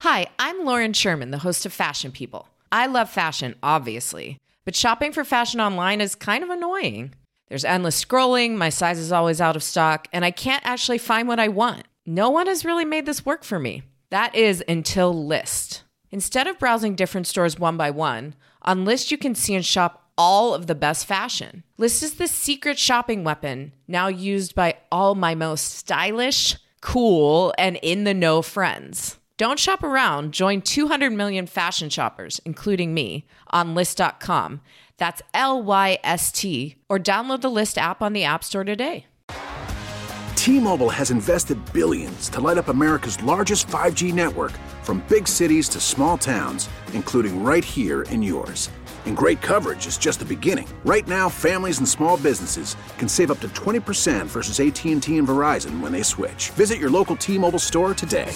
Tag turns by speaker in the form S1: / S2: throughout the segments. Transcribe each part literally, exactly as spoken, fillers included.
S1: Hi, I'm Lauren Sherman, the host of Fashion People. I love fashion, obviously, but shopping for fashion online is kind of annoying. There's endless scrolling, my size is always out of stock, and I can't actually find what I want. No one has really made this work for me. That is until Lyst. Instead of browsing different stores one by one, on Lyst you can see and shop all of the best fashion. Lyst is the secret shopping weapon now used by all my most stylish, cool, and in-the-know friends. Don't shop around. Join two hundred million fashion shoppers, including me, on Lyst dot com. That's L Y S T. Or download the Lyst app on the App Store today.
S2: T-Mobile has invested billions to light up America's largest five G network, from big cities to small towns, including right here in yours. And great coverage is just the beginning. Right now, families and small businesses can save up to twenty percent versus A T and T and Verizon when they switch. Visit your local T-Mobile store today.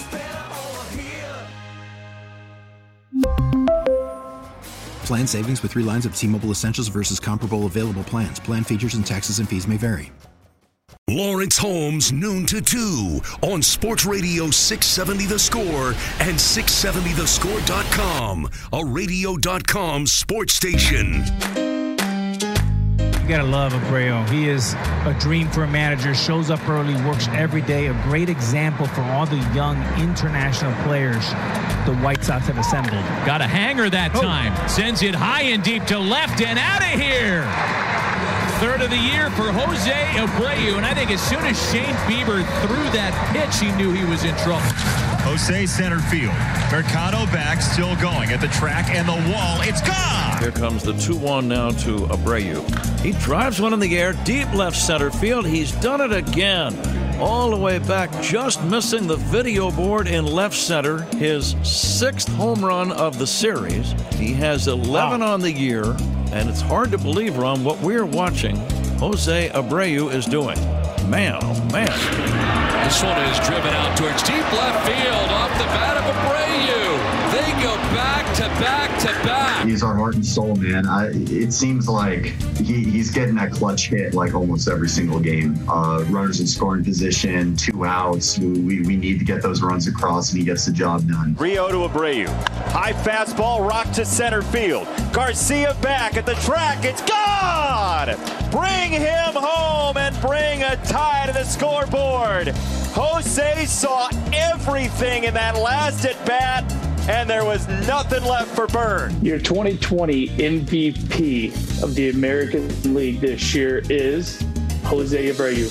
S3: Plan savings with three lines of T-Mobile Essentials versus comparable available plans. Plan features and taxes and fees may vary.
S4: Lawrence Holmes, noon to two on Sports Radio six seventy The Score and six seventy the score dot com, a radio dot com sports station.
S5: You gotta love Abreu. He is a dream for a manager, shows up early, works every day, a great example for all the young international players the White Sox have assembled.
S6: Got a hanger that
S5: oh.
S6: time. Sends it high and deep to left and out of here. Third of the year for Jose Abreu, and I think as soon as Shane Bieber threw that pitch, he knew he was in trouble.
S7: Jose center field. Mercado back, still going at the track and the wall. It's gone!
S8: Here comes the two one now to Abreu. He drives one in the air, deep left center field. He's done it again. All the way back, just missing the video board in left center. His sixth home run of the series. He has eleven wow. on the year, and it's hard to believe, Ron, what we're watching Jose Abreu is doing. Man, oh man.
S6: This one is driven out towards deep left field off the bat of Abreu. They go back to back to back.
S9: He's our heart and soul, man. I, it seems like he, he's getting that clutch hit like almost every single game. Uh, runners in scoring position, two outs. We, we need to get those runs across, and he gets the job done.
S7: Rio to Abreu. High fastball, rock to center field. Garcia back at the track. It's gone! Bring him home and bring a tie to the scoreboard. Jose saw everything in that last at-bat, and there was nothing left for Byrne.
S10: Your twenty twenty M V P of the American League this year is Jose Abreu.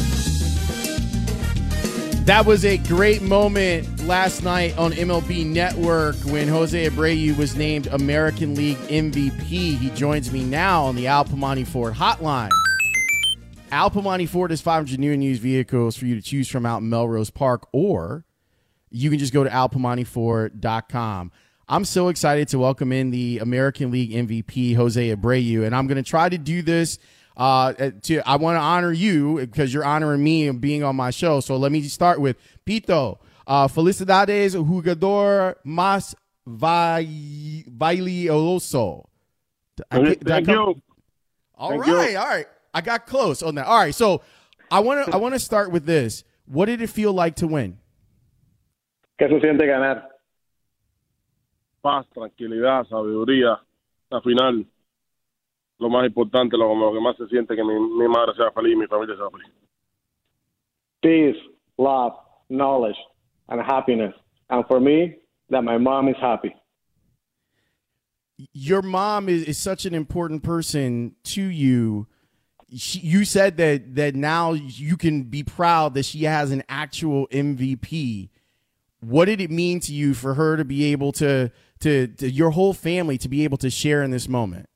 S11: That was a great moment last night on M L B Network when Jose Abreu was named American League M V P. He joins me now on the Al Piemonte Ford hotline. Al Piemonte Ford has five hundred new and used vehicles for you to choose from out in Melrose Park, or you can just go to al piemonte ford dot com. I'm so excited to welcome in the American League M V P, Jose Abreu, and I'm going to try to do this. Uh, to I want to honor you because you're honoring me and being on my show. So let me start with Pito. Uh, Felicidades, jugador más valioso.
S12: Thank you.
S11: All
S12: Thank
S11: right,
S12: you.
S11: all right. I got close on that. All right, so I want to I want to start with this. What did it feel like to win?
S12: ¿Qué se siente ganar? Paz, tranquilidad, sabiduría. Al final, lo más importante, lo, lo que más se siente, que mi, mi madre sea feliz y mi familia sea feliz. Peace, love, knowledge, and happiness. And for me, that my mom is happy.
S11: Your mom is, is such an important person to you. She, you said that that now you can be proud that she has an actual M V P. What did it mean to you for her to be able to, to, to your whole family to be able to share in this moment?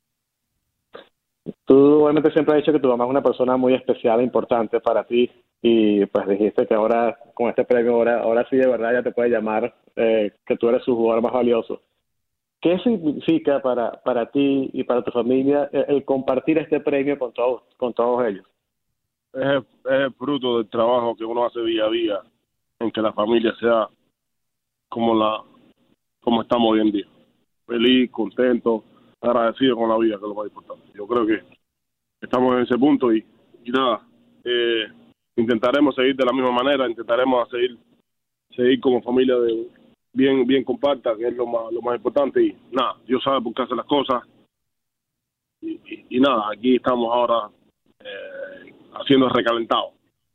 S12: Tú obviamente siempre has dicho que tu mamá es una persona muy especial e importante para ti, y pues dijiste que ahora con este premio ahora, ahora sí de verdad ya te puede llamar eh, que tú eres su jugador más valioso. ¿Qué significa para, para ti y para tu familia el, el compartir este premio con todos, con todos ellos? Es el, es el fruto del trabajo que uno hace día a día en que la familia sea como la como estamos hoy en día. Feliz, contento, agradecido con la vida, que es lo más importante. Yo creo que estamos en ese punto y, y nada, eh, intentaremos seguir de la misma manera, intentaremos seguir, seguir como familia de,
S13: bien, bien compacta, que es lo más, lo más importante. Y nada, Dios sabe por qué hace las cosas. Y, y, y nada, aquí estamos ahora eh, haciendo el recalentado.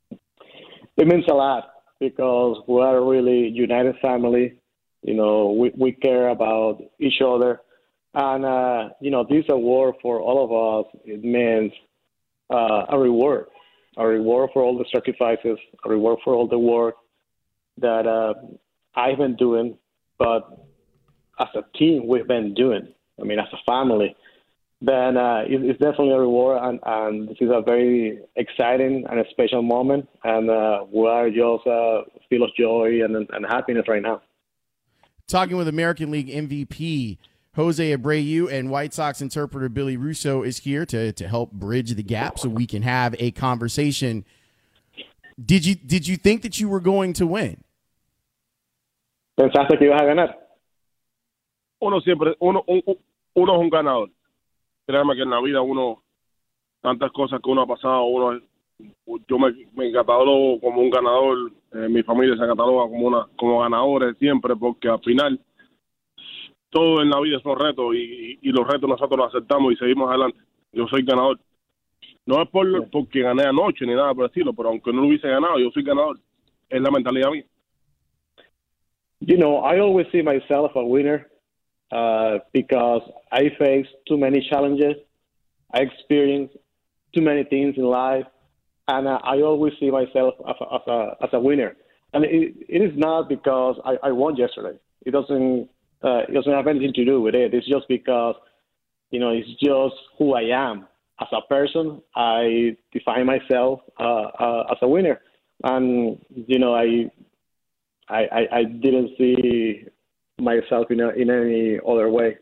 S12: It means a lot because we are a really united family. You know, we, we care about each other. And, uh, you know, this award for all of us, it means uh, a reward, a reward for all the sacrifices, a reward for all the work that uh, I've been doing, but as a team, we've been doing. I mean, as a family, then uh, it, it's definitely a reward, and, and this is a very exciting and a special moment, and uh, we are just uh, full of joy and, and happiness right now.
S11: Talking with American League M V P Jose Abreu, and White Sox interpreter Billy Russo is here to to help bridge the gap so we can have a conversation. Did you did you think that you were going to win?
S12: ¿Pensaste que ibas a ganar?
S13: Uno siempre, uno, uno, uno es un ganador. Créame que en la vida uno, tantas cosas que uno ha pasado, uno, yo me, me catalogo como un ganador, eh, mi familia se cataloga como una, como ganadores siempre, porque al final todo en la vida son retos y, y, y los retos nosotros los aceptamos y seguimos adelante. Yo soy ganador. No es por porque gané anoche ni nada por el estilo, pero aunque no lo hubiese ganado, yo soy ganador. Es la mentalidad mía.
S12: You know, I always see myself a winner uh, because I face too many challenges. I experience too many things in life, and uh, I always see myself as a, as a, as a winner. And it, it is not because I, I won yesterday. It doesn't uh, it doesn't have anything to do with it. It's just because, you know, it's just who I am. As a person, I define myself uh, uh, as a winner. And, you know, I I, I, I didn't see myself in, a, in any other way.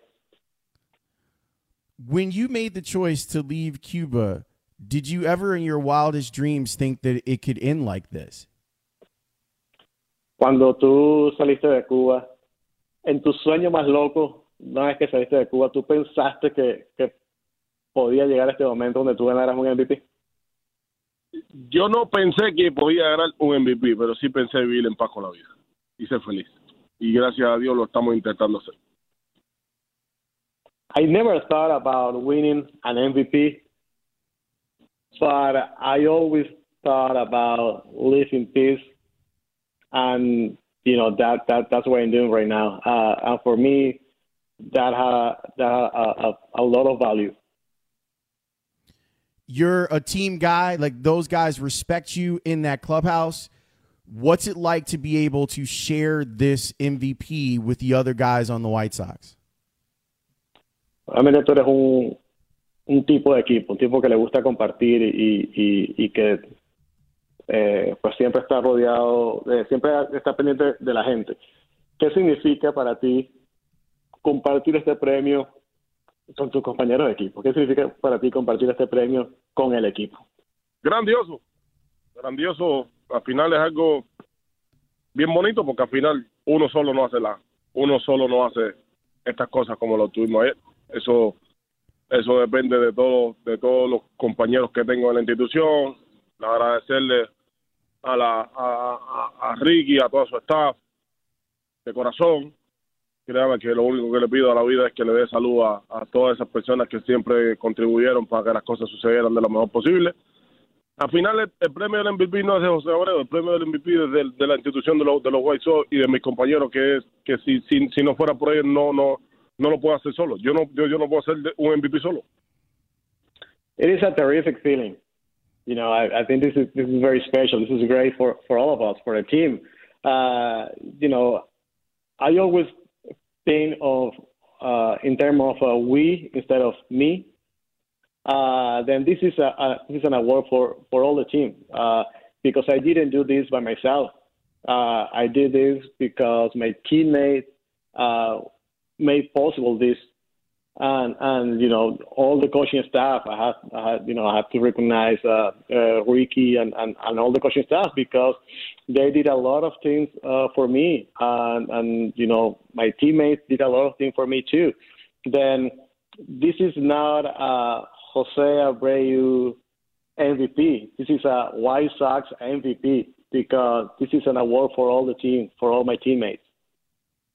S11: When you made the choice to leave Cuba, did you ever in your wildest dreams think that it could end like this?
S12: Cuando tú saliste de Cuba, en tu sueño más loco, una vez que saliste de Cuba, ¿tú pensaste que, que podía llegar a este momento donde tú ganaras un M V P?
S13: Yo no pensé que podía ganar un M V P, pero sí pensé vivir en paz con la vida y ser feliz. Y gracias a Dios lo estamos intentando hacer.
S12: I never thought about winning an M V P, but I always thought about living peace, and you know that that that's what I'm doing right now. Uh, and for me, that had that had a, a, a lot of value.
S11: You're a team guy, like those guys respect you in that clubhouse. What's it like to be able to share this M V P with the other guys on the White Sox?
S12: Realmente tú eres un, un tipo de equipo, un tipo que le gusta compartir y, y, y que eh, pues siempre está rodeado, de, siempre está pendiente de la gente. ¿Qué significa para ti compartir este premio con tus compañeros de equipo? ¿Qué significa para ti compartir este premio con el equipo?
S13: Grandioso, grandioso. Al final es algo bien bonito porque al final uno solo no hace la, uno solo no hace estas cosas como lo tuvimos ayer. Eso, eso depende de todo, de todos los compañeros que tengo en la institución. Agradecerle a la, a, a, a Ricky, a todo su staff, de corazón. Créame que lo único que le pido a la vida es que le dé salud a, a todas esas personas que siempre contribuyeron para que las cosas sucedieran de lo mejor posible. Al final, el, el premio del M V P no es de José Abreu, el premio del M V P es de, de la institución de los, de los White Sox y de mis compañeros, que es que si, si, si no fuera por ellos no, no, no lo puedo hacer solo. Yo no, yo, yo no puedo hacer un M V P solo.
S12: It is a terrific feeling. You know, I, I think this is this is very special. This is great for, for all of us, for the team. Uh, you know, I always think of uh, in terms of uh, we instead of me. Uh, then this is a, a this is an award for, for all the team uh, because I didn't do this by myself. Uh, I did this because my teammates uh, made possible this, and and you know all the coaching staff. I have I have, you know I have to recognize uh, uh, Ricky and, and, and all the coaching staff because they did a lot of things uh, for me, and and you know my teammates did a lot of things for me too. Then this is not a Jose Abreu M V P. This is a White Sox M V P because this is an award for all the team, for all my teammates.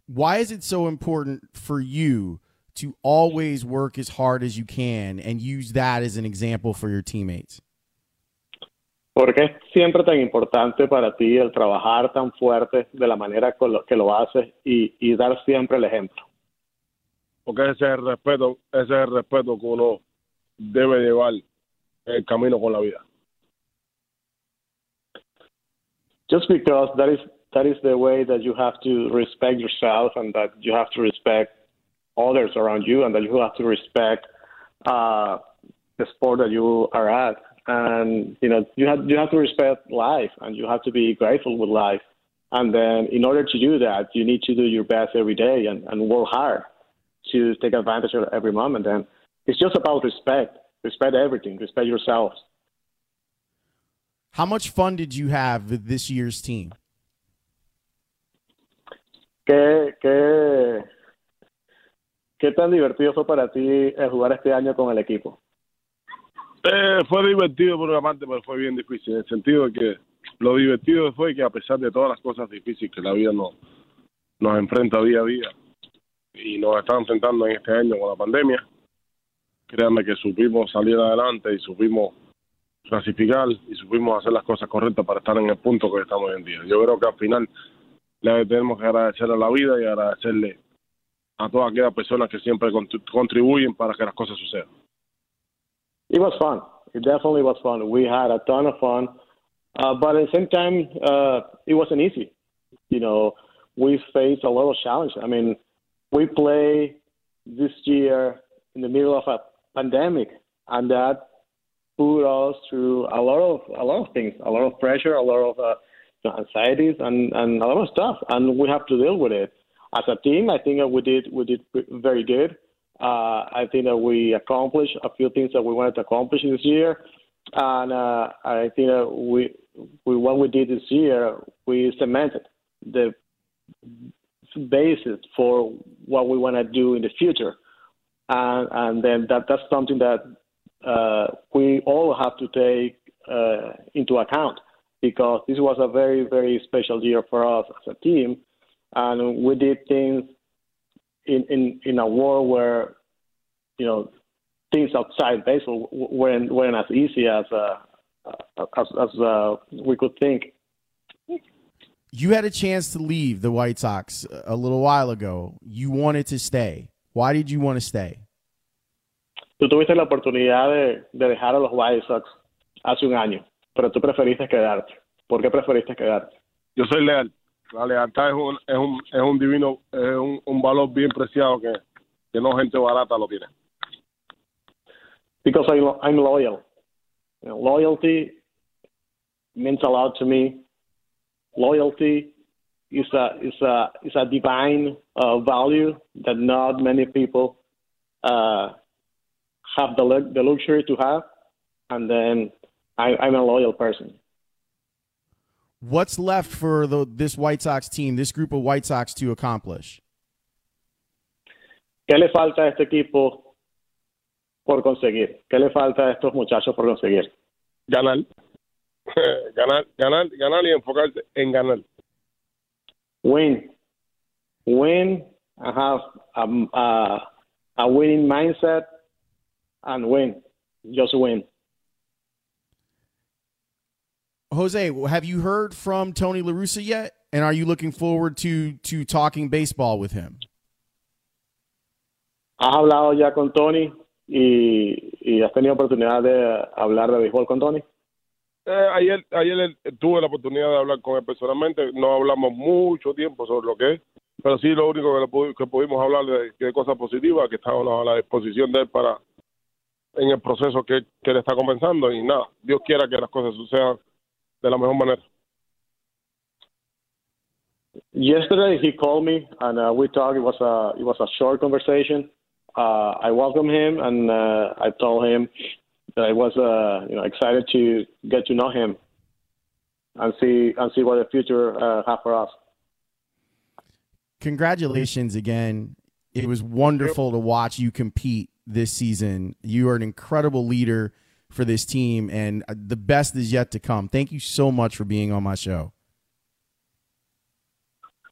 S11: why is it so important for you to always work as hard as you can and use that as an example for your teammates?
S12: ¿Por qué es siempre tan importante para ti el trabajar tan fuerte de la manera con lo que lo haces y, y dar siempre el ejemplo?
S13: Porque ese es el respeto, ese es el respeto que uno debe llevar el camino con la vida.
S12: Just because that is that is the way that you have to respect yourself and that you have to respect others around you and that you have to respect uh, the sport that you are at. And, you know, you have, you have to respect life and you have to be grateful with life. And then in order to do that, you need to do your best every day and, and work hard to take advantage of every moment. And it's just about respect. Respect everything. Respect yourselves.
S11: How much fun did you have with this year's team?
S12: ¿Qué, qué, ¿Qué tan divertido fue para ti eh, jugar este año con el equipo?
S13: Eh, fue divertido por una parte, pero fue bien difícil, en el sentido de que lo divertido fue que a pesar de todas las cosas difíciles que la vida nos, nos enfrenta día a día y nos está enfrentando en este año con la pandemia, créanme que supimos salir adelante y supimos clasificar y supimos hacer las cosas correctas para estar en el punto que estamos hoy en día. Yo creo que al final le tenemos que agradecer a la vida y agradecerle a todas aquellas personas que siempre contribuyen para que las cosas sucedan.
S12: It was fun. It definitely was fun. We had a ton of fun, uh, but at the same time, uh, it wasn't easy. You know, we faced a lot of challenges. I mean, we play this year in the middle of a pandemic, and that put us through a lot of a lot of things, a lot of pressure, a lot of uh, anxieties, and, and a lot of stuff, and we have to deal with it. As a team, I think that we did we did very good. Uh, I think that we accomplished a few things that we wanted to accomplish this year, and uh, I think that we, we what we did this year, we cemented the basis for what we want to do in the future, and and then that that's something that uh, we all have to take uh, into account because this was a very very special year for us as a team, and we did things. In, in, in a world where, you know, things outside baseball weren't, weren't as easy as uh, as, as uh, we could think.
S11: You had a chance to leave the White Sox a little while ago. You wanted to stay. Why did you want to stay?
S12: Tú tuviste la oportunidad de, de dejar a los White Sox hace un año, pero tú preferiste quedarte. ¿Por qué preferiste quedarte?
S13: Yo soy leal. La lealtad es un, es un, es un divino, es un, un valor bien preciado que, que no gente barata lo tiene.
S12: Because I, I'm loyal. You know, loyalty means a lot to me. Loyalty is a is a is a divine uh, value that not many people uh, have the the luxury to have, and then I, I'm a loyal person.
S11: What's left for the, this White Sox team, this group of White Sox to accomplish?
S12: ¿Qué le falta a este equipo por conseguir? ¿Qué le falta a estos muchachos por conseguir?
S13: Ganar. ganar, ganar, ganar y enfocarse en ganar.
S12: Win. Win and have a, a, a winning mindset and win. Just win.
S11: Jose, have you heard from Tony La Russa yet? And are you looking forward to, to talking baseball with him?
S12: ¿Has hablado ya con Tony y, y has tenido oportunidad de hablar de béisbol con Tony?
S13: Eh, ayer ayer tuve la oportunidad de hablar con él personalmente. No hablamos mucho tiempo sobre lo que es, pero sí lo único que, le pudi- que pudimos hablar de, de cosas positivas, que estábamos a la disposición de él para en el proceso que, que él está comenzando. Y nada, Dios quiera que las cosas sucedan de la mejor manera.
S12: Yesterday he called me and uh, we talked. It was a it was a short conversation. Uh, I welcomed him and uh, I told him that I was uh, you know excited to get to know him and see and see what the future uh, has for us.
S11: Congratulations again. It was wonderful to watch you compete this season. You are an incredible leader for this team, and the best is yet to come. Thank you so much for being on my show.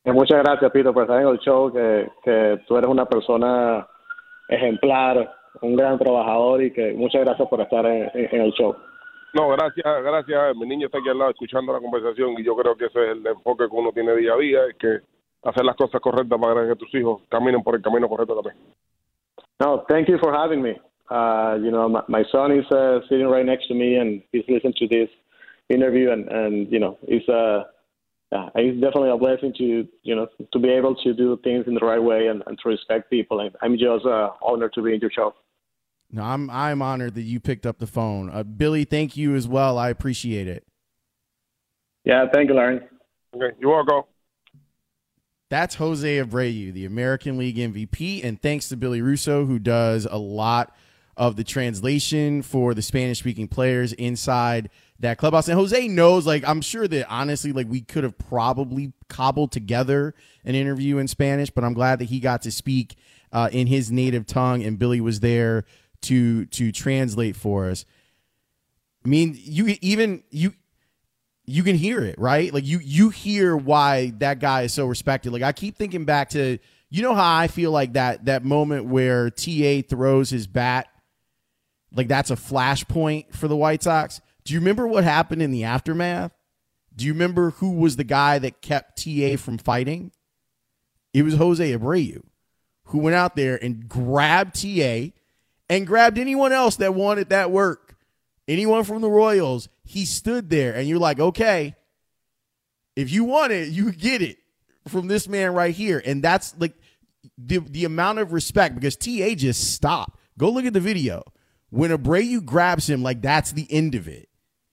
S12: Muchas gracias, Pito, por estar en el show, que, que tú eres una persona ejemplar, un gran trabajador y que muchas gracias por estar en, en el show.
S13: No, gracias, gracias. Mi niño está aquí al lado escuchando la conversación y yo creo que ese es el enfoque que uno tiene día a día, es que hacer las cosas correctas para que tus hijos caminen por el camino correcto también.
S12: No, thank you for having me. Uh, you know, my, my son is uh, sitting right next to me and he's listening to this interview and, and you know, he's uh, uh, it's definitely a blessing to, you know, to be able to do things in the right way and, and to respect people. And I'm just uh, honored to be in your show.
S11: No, I'm I'm honored that you picked up the phone. Uh, Billy, thank you as well. I appreciate it.
S12: Yeah, thank you, Larry.
S13: Okay, you're welcome.
S11: That's Jose Abreu, the American League M V P, and thanks to Billy Russo, who does a lot of the translation for the Spanish-speaking players inside that clubhouse. And Jose knows, like, I'm sure that honestly, like, we could have probably cobbled together an interview in Spanish, but I'm glad that he got to speak uh, in his native tongue, and Billy was there to to translate for us. I mean, you even you you can hear it, right? Like you you hear why that guy is so respected. Like I keep thinking back to, you know how I feel like that that moment where T A throws his bat, like that's a flashpoint for the White Sox. Do you remember what happened in the aftermath? Do you remember who was the guy that kept T A from fighting? It was Jose Abreu, who went out there and grabbed T A and grabbed anyone else that wanted that work. Anyone from the Royals, he stood there, and you're like, okay, if you want it, you get it from this man right here. And that's like the, the amount of respect, because T A just stopped. Go look at the video. When Abreu grabs him, like that's the end of it.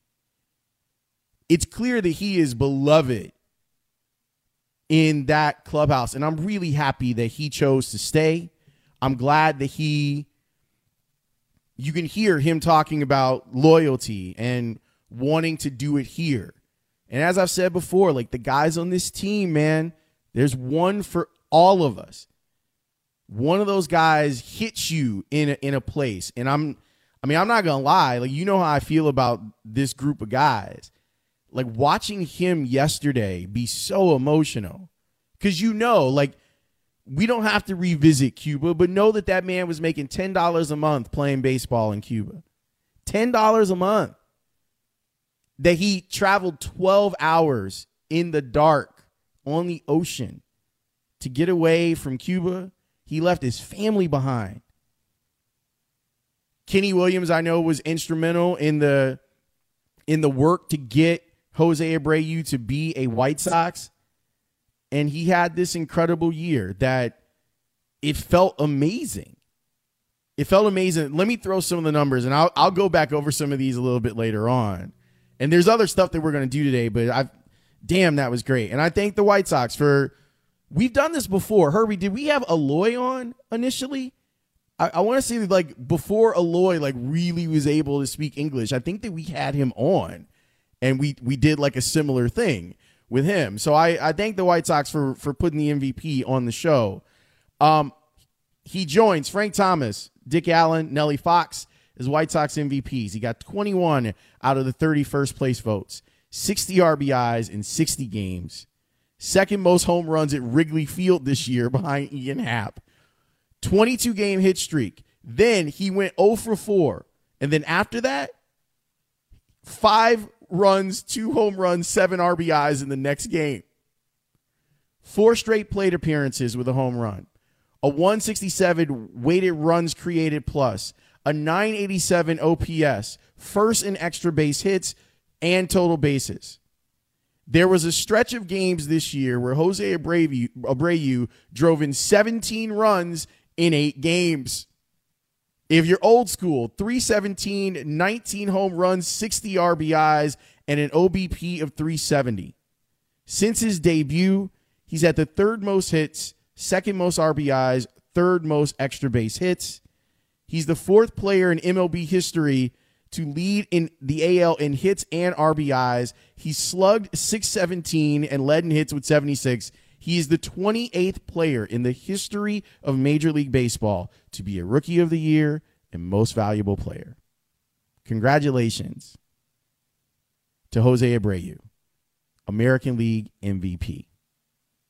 S11: It's clear that he is beloved in that clubhouse, and I'm really happy that he chose to stay. I'm glad that he, you can hear him talking about loyalty and wanting to do it here. And as I've said before, like the guys on this team, man, there's one for all of us. One of those guys hits you in a, in a place. And I'm, I mean, I'm not going to lie. Like, you know how I feel about this group of guys. Like watching him yesterday be so emotional, because, you know, like we don't have to revisit Cuba, but know that that man was making ten dollars a month playing baseball in Cuba. ten dollars a month. That he traveled twelve hours in the dark on the ocean to get away from Cuba. He left his family behind. Kenny Williams, I know, was instrumental in the in the work to get Jose Abreu to be a White Sox. And he had this incredible year that it felt amazing. It felt amazing. Let me throw some of the numbers, and I'll I'll go back over some of these a little bit later on. And there's other stuff that we're going to do today, but I've, damn, that was great. And I thank the White Sox for, we've done this before. Herbie, did we have Eloy on initially? I, I want to say that, like, before Eloy, like, really was able to speak English, I think that we had him on, and we we did, like, a similar thing with him. So I, I thank the White Sox for, for putting the M V P on the show. Um, he joins Frank Thomas, Dick Allen, Nellie Fox as White Sox M V Ps. He got twenty-one out of the thirty-first place votes, sixty R B Is in sixty games, second most home runs at Wrigley Field this year behind Ian Happ, twenty-two game hit streak. Then he went oh for four. And then after that, five runs, two home runs, seven R B Is in the next game. Four straight plate appearances with a home run. A one sixty-seven weighted runs created plus. A nine eighty-seven O P S, first in extra base hits and total bases. There was a stretch of games this year where Jose Abreu, Abreu drove in seventeen runs in eight games. If you're old school, three seventeen, nineteen home runs, sixty R B Is, and an O B P of three seventy. Since his debut, he's had the third most hits, second most R B Is, third most extra base hits. He's the fourth player in M L B history to lead in the A L in hits and R B Is. He slugged six seventeen and led in hits with seventy-six. He is the twenty-eighth player in the history of Major League Baseball to be a Rookie of the Year and Most Valuable Player. Congratulations to Jose Abreu, American League M V P.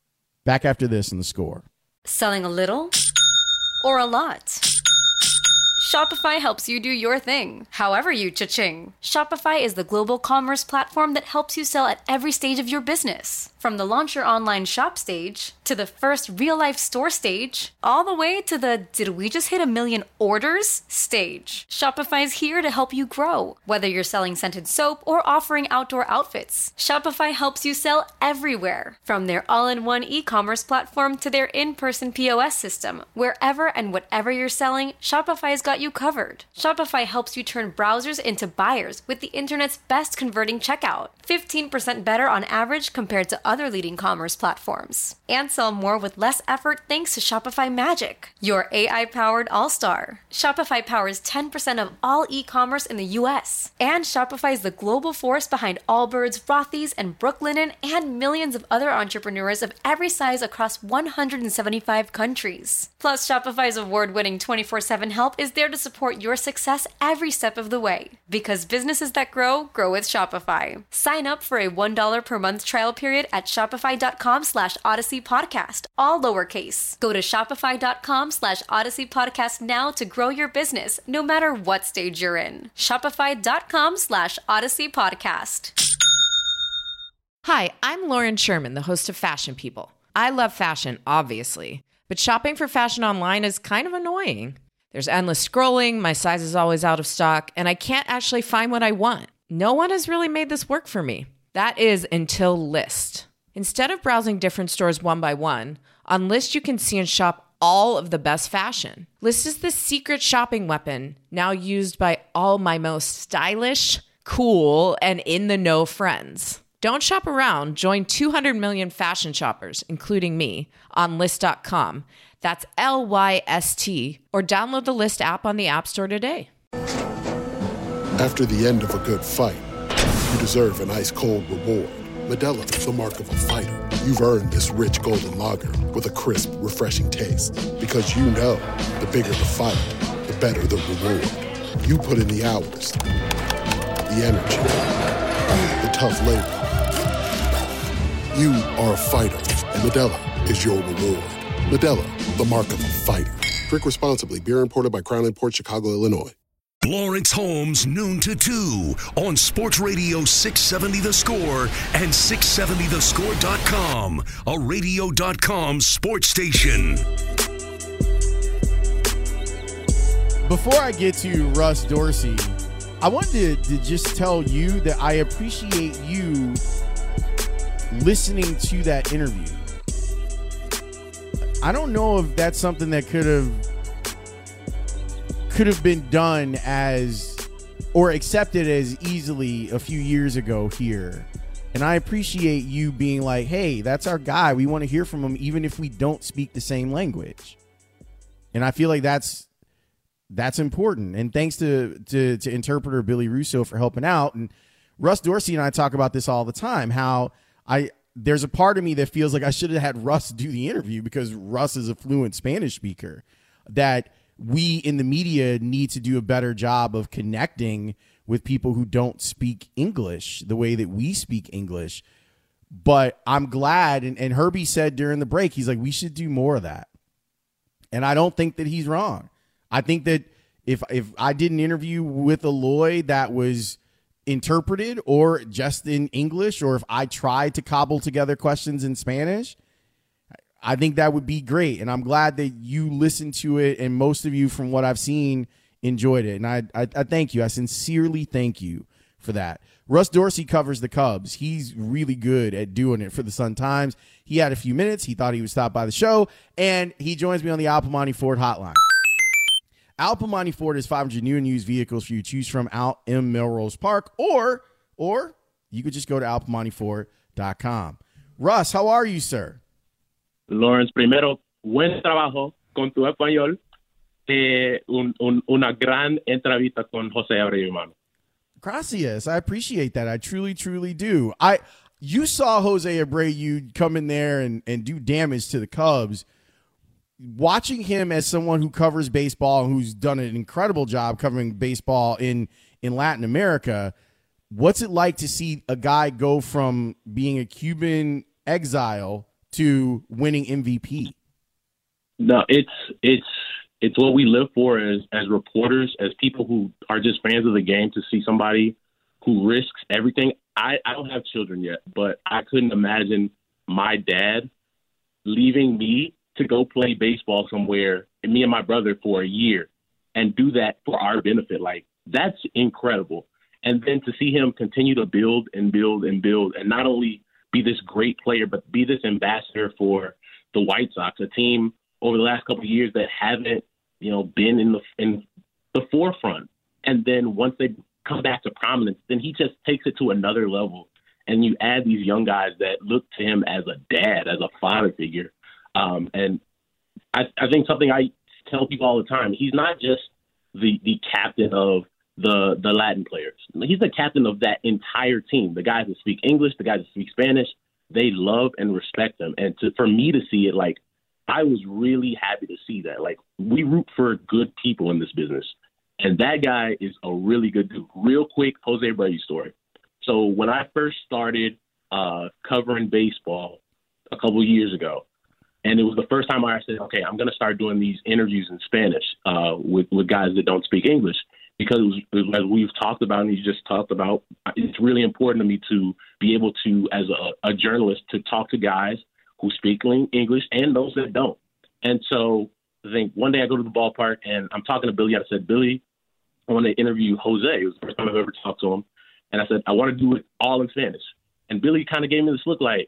S11: Back after this in The Score.
S14: Selling a little or a lot? Shopify helps you do your thing, however you cha-ching. Shopify is the global commerce platform that helps you sell at every stage of your business. From the launch your online shop stage, to the first real-life store stage, all the way to the did we just hit a million orders stage. Shopify's here to help you grow. Whether you're selling scented soap or offering outdoor outfits, Shopify helps you sell everywhere. From their all-in-one e-commerce platform to their in-person P O S system, wherever and whatever you're selling, Shopify's got you covered. Shopify helps you turn browsers into buyers with the internet's best converting checkout. fifteen percent better on average compared to other leading commerce platforms. And sell more with less effort thanks to Shopify Magic, your A I-powered all-star. Shopify powers ten percent of all e-commerce in the U S. And Shopify is the global force behind Allbirds, Rothy's, and Brooklinen, and millions of other entrepreneurs of every size across one hundred seventy-five countries. Plus, Shopify's award-winning twenty-four seven help is there to support your success every step of the way. Because businesses that grow, grow with Shopify. Sign up for a one dollar per month trial period at shopify.com slash Odyssey Podcast, all lowercase. Go to shopify.com slash Odyssey Podcast now to grow your business, no matter what stage you're in. Shopify.com slash Odyssey Podcast.
S1: Hi, I'm Lauren Sherman, the host of Fashion People. I love fashion, obviously, but shopping for fashion online is kind of annoying. There's endless scrolling, my size is always out of stock, and I can't actually find what I want. No one has really made this work for me. That is until Lyst. Instead of browsing different stores one by one, on Lyst you can see and shop all of the best fashion. Lyst is the secret shopping weapon now used by all my most stylish, cool, and in-the-know friends. Don't shop around. Join two hundred million fashion shoppers, including me, on Lyst dot com. That's L Y S T, or download the Lyst app on the App Store today.
S15: After the end of a good fight, you deserve an ice-cold reward. Modelo is the mark of a fighter. You've earned this rich golden lager with a crisp, refreshing taste. Because you know, the bigger the fight, the better the reward. You put in the hours, the energy, the tough labor. You are a fighter, and Modelo is your reward. Modelo, the mark of a fighter. Drink responsibly. Beer imported by Crown Imports, Chicago, Illinois.
S4: Lawrence Holmes, noon to two on Sports Radio six seventy The Score and six seventy the score dot com, a radio dot com sports station.
S11: Before I get to Russ Dorsey, I wanted to, to just tell you that I appreciate you listening to that interview. I don't know if that's something that could have could have been done as or accepted as easily a few years ago here. And I appreciate you being like, hey, that's our guy. We want to hear from him even if we don't speak the same language. And I feel like that's that's important. And thanks to, to, to interpreter Billy Russo for helping out. And Russ Dorsey and I talk about this all the time, how I there's a part of me that feels like I should have had Russ do the interview because Russ is a fluent Spanish speaker, that we in the media need to do a better job of connecting with people who don't speak English the way that we speak English. But I'm glad, and, and Herbie said during the break, he's like, we should do more of that. And I don't think that he's wrong. I think that if if I did an interview with Eloy that was interpreted or just in English, or if I tried to cobble together questions in Spanish, I think that would be great. And I'm glad that you listened to it, and most of you, from what I've seen, enjoyed it. And I, I, I thank you. I sincerely thank you for that. Russ Dorsey covers the Cubs. He's really good at doing it for the Sun-Times. He had a few minutes. He thought he would stop by the show, and he joins me on the Al Piemonte Ford hotline. Al Piemonte Ford has five hundred new and used vehicles for you to choose from out in Melrose Park, or or you could just go to al piemonte ford dot com. Russ, how are you, sir?
S16: Lawrence, primero, buen trabajo con tu español. Eh, un, un, una gran entrevista con Jose Abreu, hermano.
S11: Gracias. I appreciate that. I truly, truly do. I you saw Jose Abreu come in there and, and do damage to the Cubs. Watching him as someone who covers baseball and who's done an incredible job covering baseball in, in Latin America, what's it like to see a guy go from being a Cuban exile to winning M V P?
S16: No, it's it's it's what we live for as as reporters, as people who are just fans of the game, to see somebody who risks everything. I, I don't have children yet, but I couldn't imagine my dad leaving me to go play baseball somewhere, and me and my brother, for a year, and do that for our benefit. Like, that's incredible. And then to see him continue to build and build and build, and not only be this great player, but be this ambassador for the White Sox, a team over the last couple of years that haven't, you know, been in the in the forefront. And then once they come back to prominence, then he just takes it to another level. And you add these young guys that look to him as a dad, as a father figure. Um, and I, I think something I tell people all the time, he's not just the the captain of the the Latin players. He's the captain of that entire team. The guys that speak English, the guys that speak Spanish, they love and respect him. And to, for me to see it, like, I was really happy to see that. Like, we root for good people in this business. And that guy is a really good dude. Real quick, Jose Abreu story. So when I first started uh, covering baseball a couple of years ago, and it was the first time I said, okay, I'm going to start doing these interviews in Spanish uh, with, with guys that don't speak English, because it was, it was, as we've talked about and you just talked about, it's really important to me to be able to, as a, a journalist, to talk to guys who speak English and those that don't. And so I think one day I go to the ballpark and I'm talking to Billy. I said, Billy, I want to interview Jose. It was the first time I've ever talked to him. And I said, I want to do it all in Spanish. And Billy kind of gave me this look like,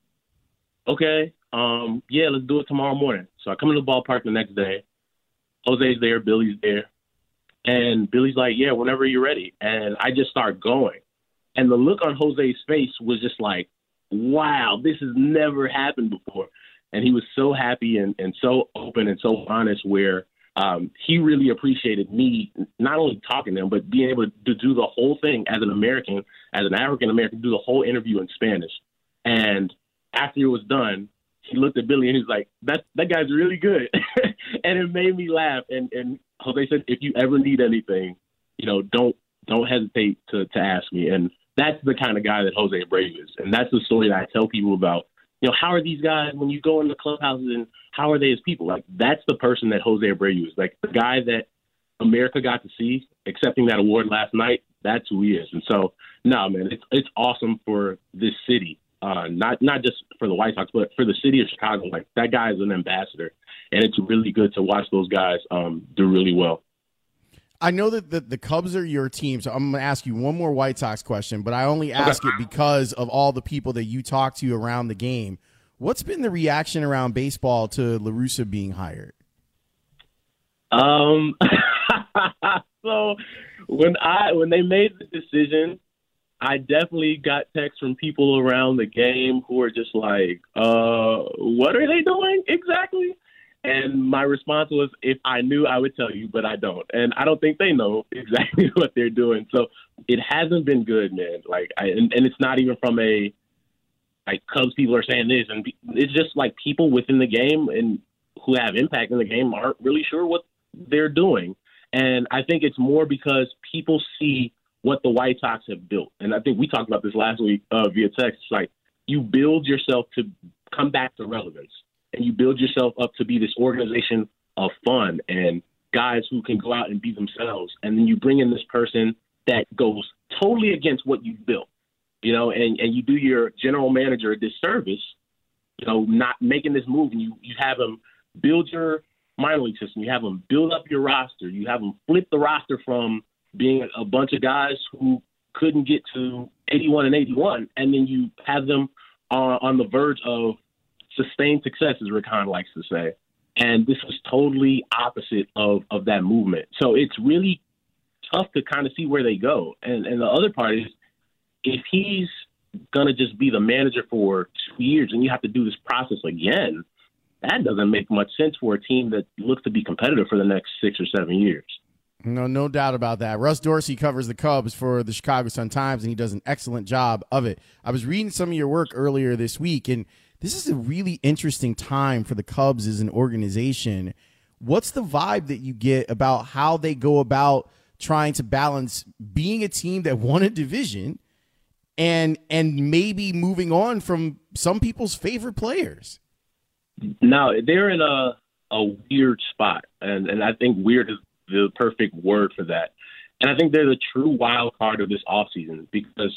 S16: okay, um, yeah, let's do it tomorrow morning. So I come to the ballpark the next day. Jose's there, Billy's there. And Billy's like, yeah, whenever you're ready. And I just start going. And the look on Jose's face was just like, wow, this has never happened before. And he was so happy and, and so open and so honest, where um, he really appreciated me not only talking to him, but being able to do the whole thing as an American, as an African-American, do the whole interview in Spanish. And after it was done, he looked at Billy and he was like, that that guy's really good. And it made me laugh. And, and Jose said, if you ever need anything, you know, don't don't hesitate to, to ask me. And that's the kind of guy that Jose Abreu is. And that's the story that I tell people about. You know, how are these guys when you go in the clubhouses, and how are they as people? Like, that's the person that Jose Abreu is. Like, the guy that America got to see accepting that award last night, that's who he is. And so, no, man, it's it's awesome for this city, uh, not not just for the White Sox, but for the city of Chicago. Like, that guy is an ambassador, and it's really good to watch those guys um, do really well.
S11: I know that the, the Cubs are your team, so I'm going to ask you one more White Sox question, but I only ask okay. it because of all the people that you talk to around the game. What's been the reaction around baseball to La Russa being hired?
S16: Um, so when I when they made the decision, I definitely got texts from people around the game who were just like, uh, what are they doing exactly? And my response was, if I knew, I would tell you, but I don't. And I don't think they know exactly what they're doing. So it hasn't been good, man. Like, I, and, and it's not even from a, like, Cubs people are saying this. And it's just like people within the game and who have impact in the game aren't really sure what they're doing. And I think it's more because people see what the White Sox have built. And I think we talked about this last week uh, via text. It's like, you build yourself to come back to relevance. And you build yourself up to be this organization of fun and guys who can go out and be themselves. And then you bring in this person that goes totally against what you built, you know, and, and you do your general manager a disservice, you know, not making this move. And you, you have them build your minor league system. You have them build up your roster. You have them flip the roster from being a bunch of guys who couldn't get to eighty-one and eighty-one. And then you have them uh, on the verge of sustained success, as Rickon likes to say. And this was totally opposite of, of that movement. So it's really tough to kind of see where they go. And, and the other part is, if he's going to just be the manager for two years and you have to do this process again, that doesn't make much sense for a team that looks to be competitive for the next six or seven years.
S11: No, no doubt about that. Russ Dorsey covers the Cubs for the Chicago Sun-Times, and he does an excellent job of it. I was reading some of your work earlier this week, and this is a really interesting time for the Cubs as an organization. What's the vibe that you get about how they go about trying to balance being a team that won a division and and maybe moving on from some people's favorite players.
S16: No, they're in a a weird spot, and and I think weird is the perfect word for that. And I think they're the true wild card of this offseason because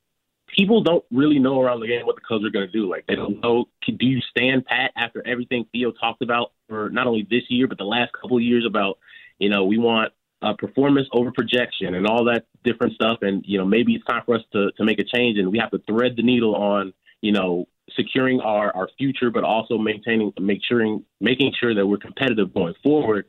S16: people don't really know around the game what the Cubs are going to do. Like, they don't know, do you stand pat after everything Theo talked about for not only this year, but the last couple of years about, you know, we want uh, performance over projection and all that different stuff. And, you know, maybe it's time for us to, to make a change, and we have to thread the needle on, you know, securing our, our future, but also maintaining, make sure, making sure that we're competitive going forward.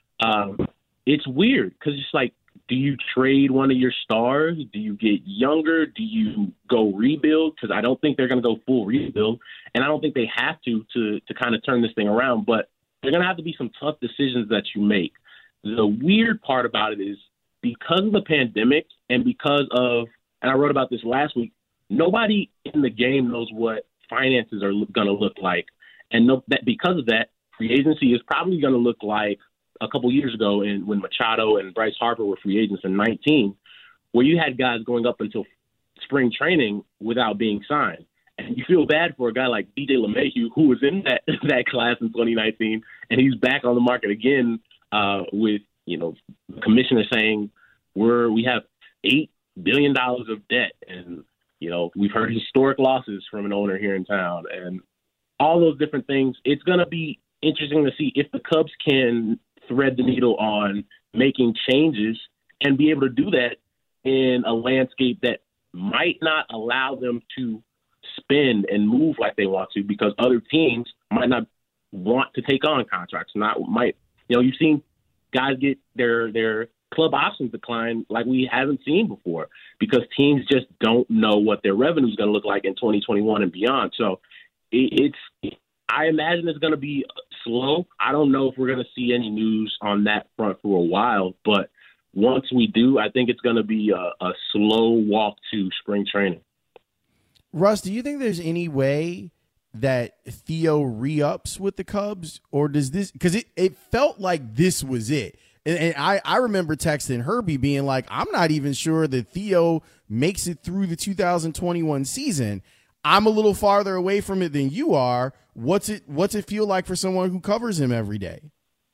S16: Um, it's weird because it's like, do you trade one of your stars? Do you get younger? Do you go rebuild? Because I don't think they're going to go full rebuild, and I don't think they have to to to kind of turn this thing around. But there are going to have to be some tough decisions that you make. The weird part about it is because of the pandemic and because of, and I wrote about this last week, nobody in the game knows what finances are going to look like. And no, that because of that, free agency is probably going to look like a couple years ago in, when Machado and Bryce Harper were free agents in nineteen, where you had guys going up until spring training without being signed. And you feel bad for a guy like D J LeMahieu, who was in that, that class in twenty nineteen, and he's back on the market again uh, with, you know, the commissioner saying we're we have eight billion dollars of debt, and, you know, we've heard historic losses from an owner here in town, and all those different things. It's going to be interesting to see if the Cubs can thread the needle on making changes and be able to do that in a landscape that might not allow them to spend and move like they want to, because other teams might not want to take on contracts. Not might, you know, you've seen guys get their their club options decline like we haven't seen before because teams just don't know what their revenue is going to look like in twenty twenty-one and beyond. So it, it's I imagine it's going to be slow. I don't know if we're going to see any news on that front for a while, but once we do, I think it's going to be a, a slow walk to spring training.
S11: Russ, do you think there's any way that Theo re-ups with the Cubs, or does this, because it, it felt like this was it. And, and I, I remember texting Herbie being like, I'm not even sure that Theo makes it through the two thousand twenty-one season. I'm a little farther away from it than you are. What's it What's it feel like for someone who covers him every day?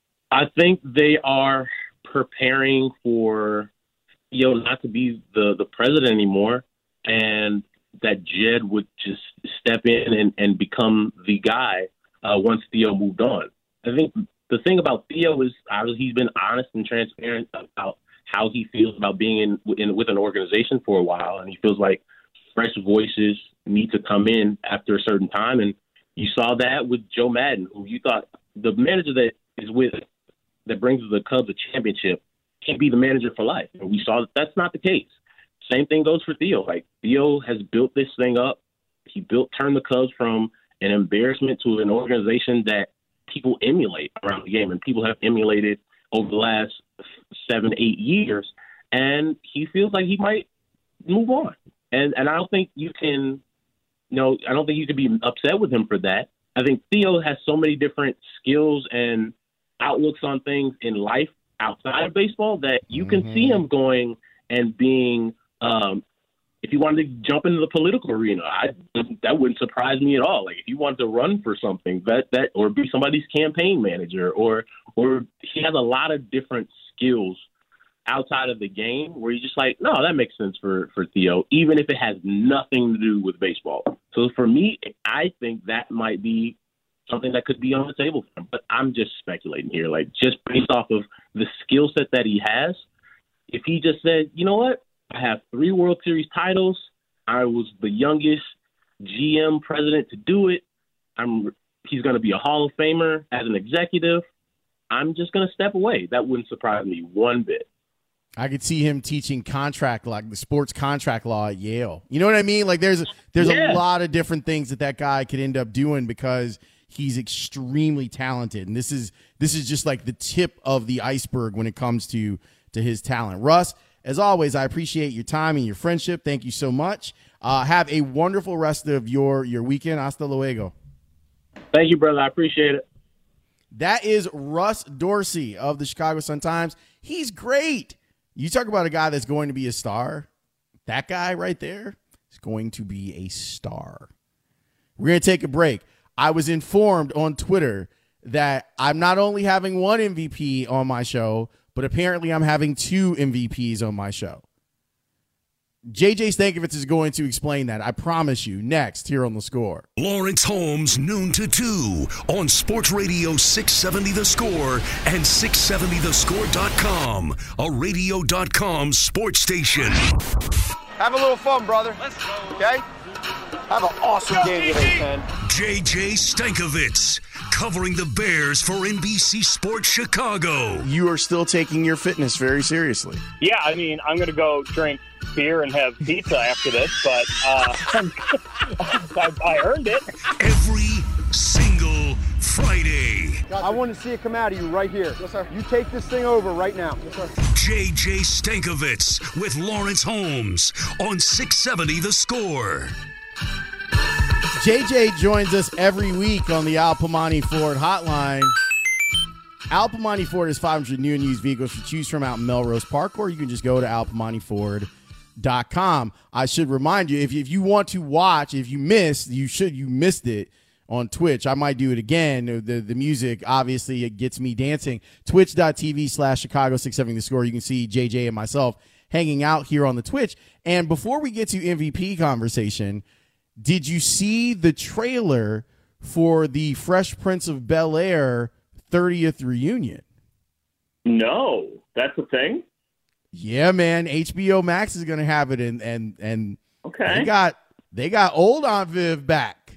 S16: I think they are preparing for Theo not to be the, the president anymore, and that Jed would just step in and, and become the guy uh, once Theo moved on. I think the thing about Theo is obviously he's been honest and transparent about how he feels about being in, in with an organization for a while, and he feels like fresh voices need to come in after a certain time. And you saw that with Joe Madden, who you thought the manager that is with that brings the Cubs a championship can't be the manager for life. And we saw that that's not the case. Same thing goes for Theo. Like, Theo has built this thing up. He built, turned the Cubs from an embarrassment to an organization that people emulate around the game, and people have emulated over the last seven, eight years. And he feels like he might move on. And and I don't think you can, you know, I don't think you can be upset with him for that. I think Theo has so many different skills and outlooks on things in life outside of baseball that you can mm-hmm. see him going and being, um, if he wanted to jump into the political arena, I, that wouldn't surprise me at all. Like, if he wanted to run for something, that that or be somebody's campaign manager, or or he has a lot of different skills outside of the game where you're just like, no, that makes sense for, for Theo, even if it has nothing to do with baseball. So for me, I think that might be something that could be on the table for him. But I'm just speculating here, like, just based off of the skill set that he has. If he just said, you know what, I have three World Series titles, I was the youngest G M president to do it, I'm he's going to be a Hall of Famer as an executive, I'm just going to step away. That wouldn't surprise me one bit.
S11: I could see him teaching contract, like the sports contract law at Yale. You know what I mean? Like, there's there's yeah. a lot of different things that that guy could end up doing because he's extremely talented. And this is this is just like the tip of the iceberg when it comes to to his talent. Russ, as always, I appreciate your time and your friendship. Thank you so much. Uh, have a wonderful rest of your your weekend. Hasta luego.
S16: Thank you, brother. I appreciate it.
S11: That is Russ Dorsey of the Chicago Sun-Times. He's great. You talk about a guy that's going to be a star. That guy right there is going to be a star. We're going to take a break. I was informed on Twitter that I'm not only having one M V P on my show, but apparently I'm having two M V Ps on my show. J J Stankovitz is going to explain that. I promise you. Next, here on The Score.
S4: Lawrence Holmes, noon to two on Sports Radio six seventy The Score and six seventy the score dot com, a radio dot com sports station.
S17: Have a little fun, brother. Let's go. Okay? Have an awesome go, game today, man.
S4: J J Stankovitz, covering the Bears for N B C Sports Chicago.
S11: You are still taking your fitness very seriously.
S18: Yeah, I mean, I'm going to go drink beer and have pizza after this, but uh, I, I earned it.
S4: Every single Friday.
S17: I want to see it come out of you right here. Yes, sir. You take this thing over right now. Yes, sir.
S4: J J Stankovitz with Lawrence Holmes on six seventy The Score.
S11: J J joins us every week on the Al Pamani Ford Hotline. Al Pamani Ford has five hundred new and used vehicles to choose from out in Melrose Park, or you can just go to al pamani ford dot com. I should remind you, if you, if you want to watch, if you missed, you should, you missed it on Twitch. I might do it again. The the music, obviously, it gets me dancing. Twitch.tv slash Chicago six seventy The Score. You can see J J and myself hanging out here on the Twitch. And before we get to M V P conversation, did you see the trailer for the Fresh Prince of Bel-Air thirtieth reunion?
S18: No, that's a thing.
S11: Yeah, man. H B O Max is gonna have it, and and and
S18: okay.
S11: They got they got old Aunt Viv back.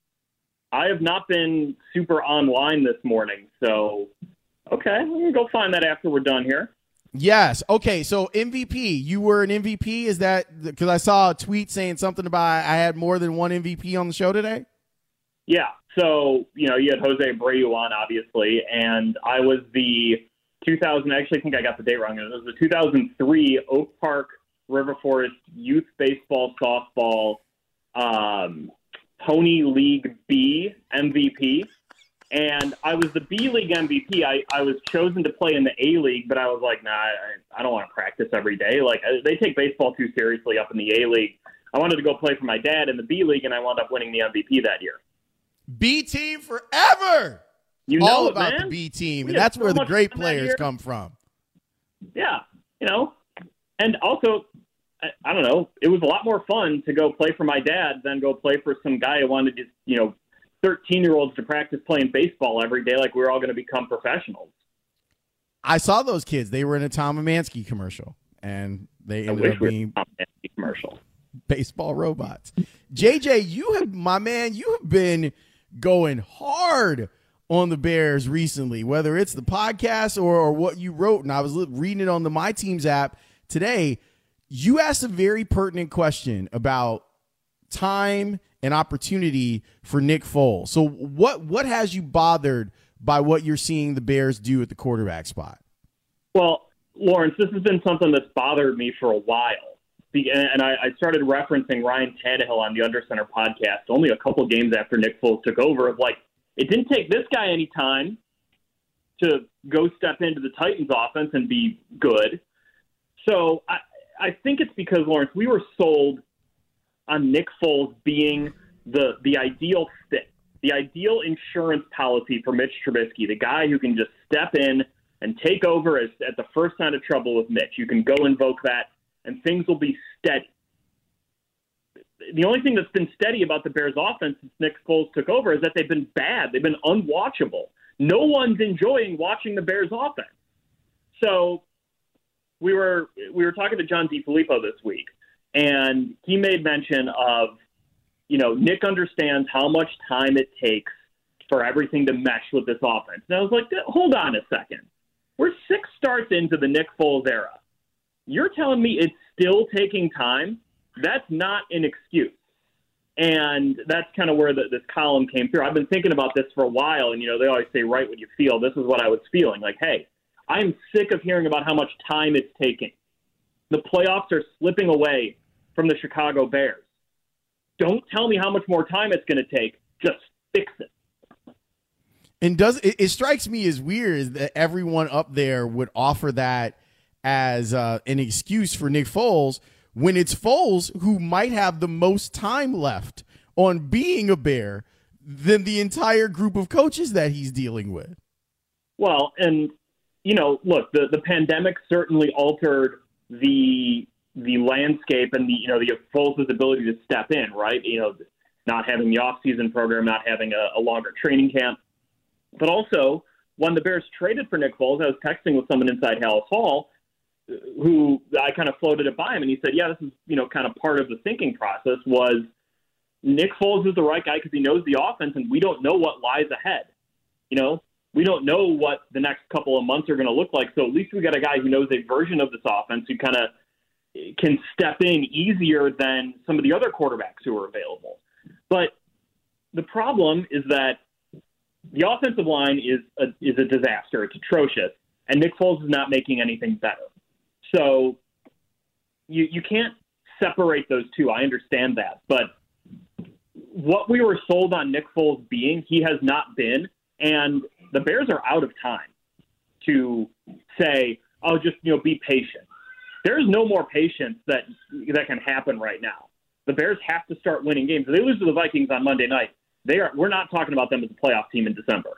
S18: I have not been super online this morning, so okay, we're gonna go find that after we're done here.
S11: Yes. Okay. So M V P, you were an M V P. Is that because I saw a tweet saying something about I had more than one M V P on the show today?
S18: Yeah. So, you know, you had Jose Abreu on, obviously, and I was the two thousand, I actually think I got the date wrong. It was the two thousand three Oak Park River Forest Youth Baseball Softball um, Pony League B M V P. And I was the B League M V P. I, I was chosen to play in the A League, but I was like, nah, I, I don't want to practice every day. Like, they take baseball too seriously up in the A League. I wanted to go play for my dad in the B League, and I wound up winning the M V P that year.
S11: B team forever.
S18: You know
S11: all
S18: it,
S11: about
S18: man.
S11: the B team,
S18: We
S11: and
S18: had
S11: that's
S18: so
S11: where the
S18: much
S11: great
S18: fun that
S11: players
S18: year.
S11: come from.
S18: Yeah, you know, and also, I, I don't know, it was a lot more fun to go play for my dad than go play for some guy who wanted to, you know, thirteen-year-olds to practice playing baseball every day like we were all going to become professionals.
S11: I saw those kids. They were in a Tom Amansky commercial, and they
S18: I
S11: ended
S18: wish
S11: up
S18: we
S11: being
S18: were a Tom commercial.
S11: baseball robots. J J, you have, my man, you have been going hard on the Bears recently, whether it's the podcast or, or what you wrote. And I was reading it on the My Teams app today. You asked a very pertinent question about time and opportunity for Nick Foles. So what, what has you bothered by what you're seeing the Bears do at the quarterback spot?
S18: Well, Lawrence, this has been something that's bothered me for a while. And I started referencing Ryan Tannehill on the Under Center podcast only a couple games after Nick Foles took over of like, it didn't take this guy any time to go step into the Titans offense and be good. So I, I think it's because, Lawrence, we were sold on Nick Foles being the the ideal fit, the ideal insurance policy for Mitch Trubisky, the guy who can just step in and take over as, at the first sign of trouble with Mitch. You can go invoke that, and things will be steady. The only thing that's been steady about the Bears' offense since Nick Foles took over is that they've been bad. They've been unwatchable. No one's enjoying watching the Bears' offense. So we were we were talking to John DeFilippo this week, and he made mention of, you know, Nick understands how much time it takes for everything to mesh with this offense. And I was like, hold on a second. We're six starts into the Nick Foles era. You're telling me it's still taking time? That's not an excuse. And that's kind of where the, this column came through. I've been thinking about this for a while, and, you know, they always say, write what you feel. This is what I was feeling. Like, hey, I'm sick of hearing about how much time it's taking. The playoffs are slipping away from the Chicago Bears. Don't tell me how much more time it's going to take. Just fix it.
S11: And does it, it strikes me as weird is that everyone up there would offer that as uh, an excuse for Nick Foles, when it's Foles who might have the most time left on being a Bear than the entire group of coaches that he's dealing with.
S18: Well, and, you know, look, the, the pandemic certainly altered the the landscape and the, you know, the Foles' ability to step in, right? You know, not having the off-season program, not having a, a longer training camp. But also, when the Bears traded for Nick Foles, I was texting with someone inside Halas Hall who I kind of floated it by him, and he said, yeah, this is, you know, kind of part of the thinking process was Nick Foles is the right guy because he knows the offense, and we don't know what lies ahead. You know, we don't know what the next couple of months are going to look like, so at least we got a guy who knows a version of this offense who kind of can step in easier than some of the other quarterbacks who are available. But the problem is that the offensive line is a, is a disaster. It's atrocious, and Nick Foles is not making anything better. So you you can't separate those two. I understand that. But what we were sold on Nick Foles being, he has not been, and the Bears are out of time to say, oh, just, you know, be patient. There's no more patience that that can happen right now. The Bears have to start winning games. If they lose to the Vikings on Monday night, they are. We're not talking about them as a playoff team in December.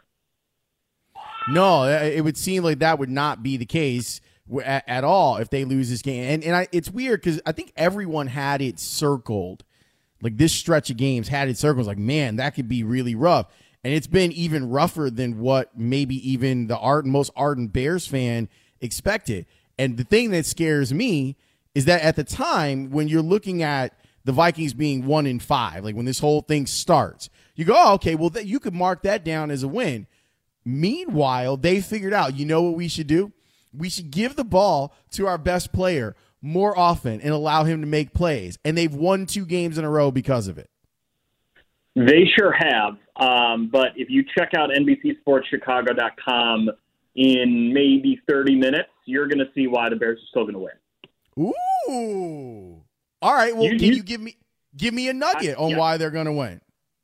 S11: No, it would seem like that would not be the case at, at all if they lose this game. And and I, it's weird because I think everyone had it circled. Like this stretch of games had it circled. Like, man, that could be really rough. And it's been even rougher than what maybe even the art, most ardent Bears fan expected. And the thing that scares me is that at the time when you're looking at the Vikings being one in five, like when this whole thing starts, you go, oh, okay, well, th- you could mark that down as a win. Meanwhile, they figured out, you know what we should do? We should give the ball to our best player more often and allow him to make plays. And they've won two games in a row because of it.
S18: They sure have. Um, but if you check out N B C Sports Chicago dot com in maybe thirty minutes, you're going to see why the Bears are still going to win.
S11: Ooh. All right. Well, you, can you, you give me give me a nugget I, on yeah. why they're going to win?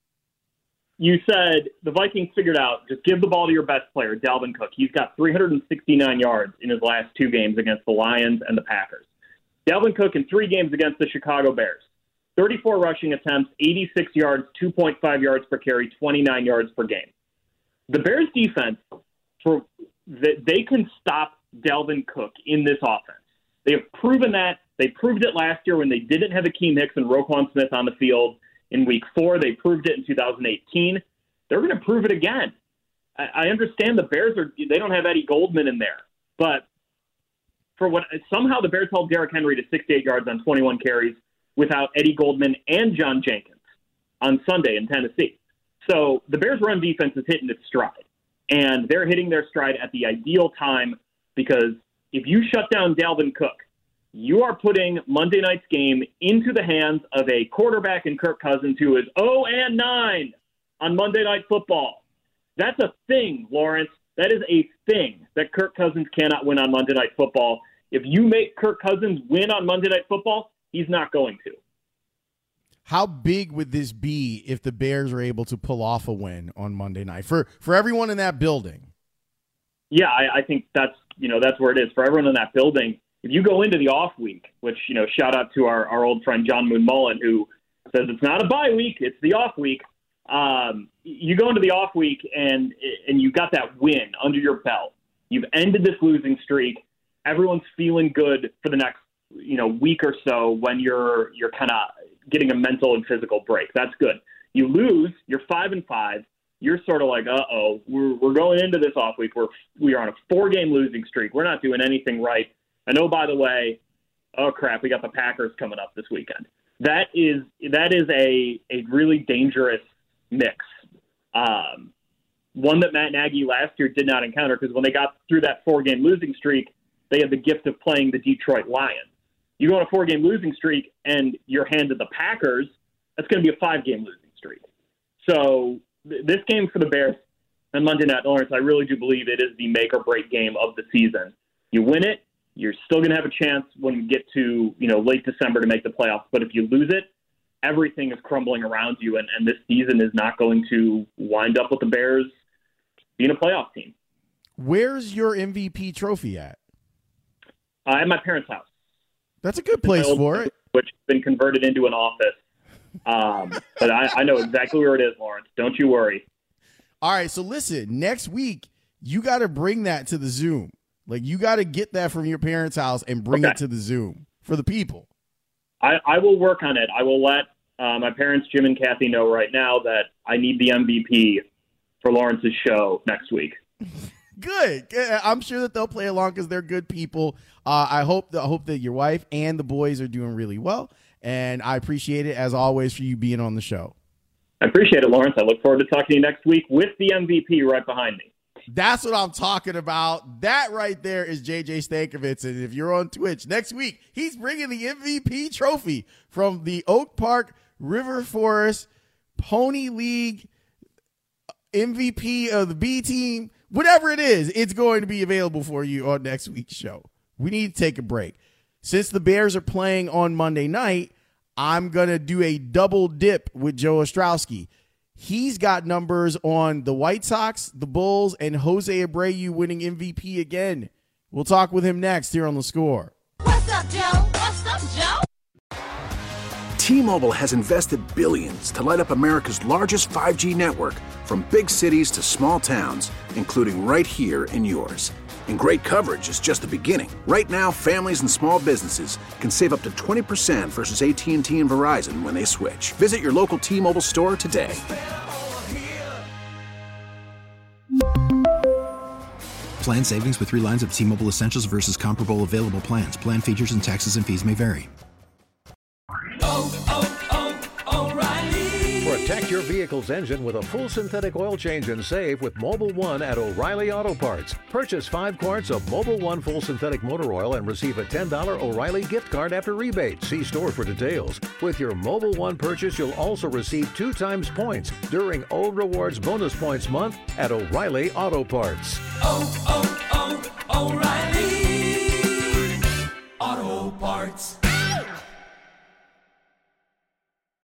S18: You said the Vikings figured out, just give the ball to your best player, Dalvin Cook. He's got three hundred sixty-nine yards in his last two games against the Lions and the Packers. Dalvin Cook in three games against the Chicago Bears. thirty-four rushing attempts, eighty-six yards, two point five yards per carry, twenty-nine yards per game. The Bears defense, for they can stop Dalvin Cook in this offense. They have proven that. They proved it last year when they didn't have Akeem Hicks and Roquan Smith on the field in week four. They proved it in two thousand eighteen. They're going to prove it again. I, I understand the Bears are, they don't have Eddie Goldman in there, but for what, somehow the Bears held Derrick Henry to sixty-eight yards on twenty-one carries without Eddie Goldman and John Jenkins on Sunday in Tennessee. So the Bears run defense is hitting its stride, and they're hitting their stride at the ideal time because if you shut down Dalvin Cook, you are putting Monday night's game into the hands of a quarterback in Kirk Cousins who is oh and nine on Monday Night Football. That's a thing, Lawrence. That is a thing that Kirk Cousins cannot win on Monday Night Football. If you make Kirk Cousins win on Monday Night Football, he's not going to.
S11: How big would this be if the Bears are able to pull off a win on Monday night for, for everyone in that building?
S18: Yeah, I, I think that's, you know, that's where it is for everyone in that building. If you go into the off week, which, you know, shout out to our, our old friend John Moon Mullen, who says it's not a bye week, it's the off week. Um, you go into the off week and and you got that win under your belt. You've ended this losing streak. Everyone's feeling good for the next, you know, week or so when you're you're kind of getting a mental and physical break. That's good. You lose, you're five and five. You're sort of like, uh oh, we're we're going into this off week. We're we are on a four game losing streak. We're not doing anything right. And oh, by the way, oh crap, we got the Packers coming up this weekend. That is that is a a really dangerous mix. Um, one that Matt Nagy last year did not encounter because when they got through that four-game losing streak, they had the gift of playing the Detroit Lions. You go on a four-game losing streak and you're handed the Packers, that's going to be a five-game losing streak. So th- this game for the Bears on Monday Night, Lawrence, I really do believe it is the make-or-break game of the season. You win it, you're still going to have a chance when we get to, you know, late December to make the playoffs. But if you lose it, everything is crumbling around you, and, and this season is not going to wind up with the Bears being a playoff team.
S11: Where's your M V P trophy at?
S18: Uh, at my parents' house.
S11: That's a good place for it.
S18: which has been converted into an office. Um, but I, I know exactly where it is, Lawrence. Don't you worry.
S11: All right, so listen, next week, you got to bring that to the Zoom. Like, you got to get that from your parents' house and bring
S18: Okay.
S11: it to the Zoom for the people.
S18: I, I will work on it. I will let uh, my parents, Jim and Kathy, know right now that I need the M V P for Lawrence's show next week.
S11: Good. I'm sure that they'll play along because they're good people. Uh, I hope that I hope that your wife and the boys are doing really well, and I appreciate it as always for you being on the show.
S18: I appreciate it, Lawrence. I look forward to talking to you next week with the M V P right behind me.
S11: That's what I'm talking about. That right there is J J Stankovitz. And if you're on Twitch next week, he's bringing the M V P trophy from the Oak Park River Forest Pony League M V P of the B team. Whatever it is, it's going to be available for you on next week's show. We need to take a break. Since the Bears are playing on Monday night, I'm going to do a double dip with Joe Ostrowski. He's got numbers on the White Sox, the Bulls, and Jose Abreu winning M V P again. We'll talk with him next here on The Score.
S19: What's up, Joe? What's up, Joe?
S2: T-Mobile has invested billions to light up America's largest five G network, from big cities to small towns, including right here in yours. And great coverage is just the beginning. Right now, families and small businesses can save up to twenty percent versus A T and T and Verizon when they switch. Visit your local T-Mobile store today.
S3: Plan savings with three lines of T-Mobile Essentials versus comparable available plans. Plan features and taxes and fees may vary.
S20: Protect your vehicle's engine with a full synthetic oil change and save with Mobil one at O'Reilly Auto Parts. Purchase five quarts of Mobil one full synthetic motor oil and receive a ten dollars O'Reilly gift card after rebate. See store for details. With your Mobil one purchase, you'll also receive two times points during O Rewards Bonus Points Month at O'Reilly Auto Parts.
S19: Oh, oh, oh, O'Reilly Auto Parts.